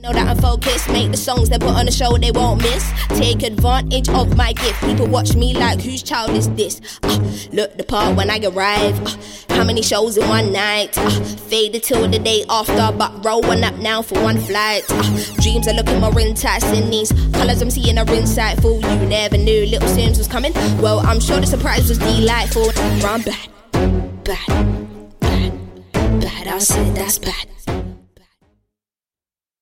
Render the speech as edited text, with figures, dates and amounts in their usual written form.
Know that I'm focused, make the songs they put on the show they won't miss. Take advantage of my gift. People watch me like, whose child is this? Look the part when I arrive. How many shows in one night? Faded till the day after, but rolling up now for one flight. Dreams are looking more enticing. These colours I'm seeing are insightful. You never knew Little Sims was coming. Well, I'm sure the surprise was delightful. I'm bad, bad, bad, bad. I said that's bad.